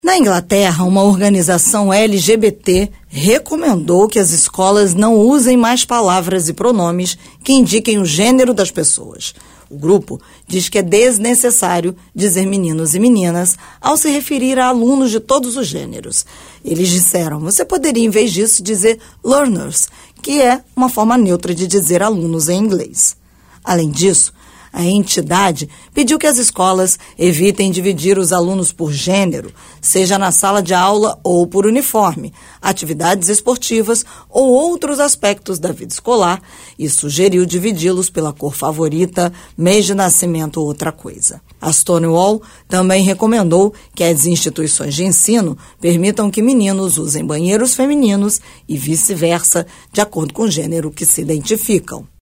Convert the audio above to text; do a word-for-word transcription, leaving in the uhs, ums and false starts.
Na Inglaterra, uma organização L G B T recomendou que as escolas não usem mais palavras e pronomes que indiquem o gênero das pessoas. O grupo diz que é desnecessário dizer meninos e meninas ao se referir a alunos de todos os gêneros. Eles disseram, você poderia, em vez disso, dizer learners, que é uma forma neutra de dizer alunos em inglês. Além disso, a entidade pediu que as escolas evitem dividir os alunos por gênero, seja na sala de aula ou por uniforme, atividades esportivas ou outros aspectos da vida escolar, e sugeriu dividi-los pela cor favorita, mês de nascimento ou outra coisa. A Stonewall também recomendou que as instituições de ensino permitam que meninos usem banheiros femininos e vice-versa, de acordo com o gênero que se identificam.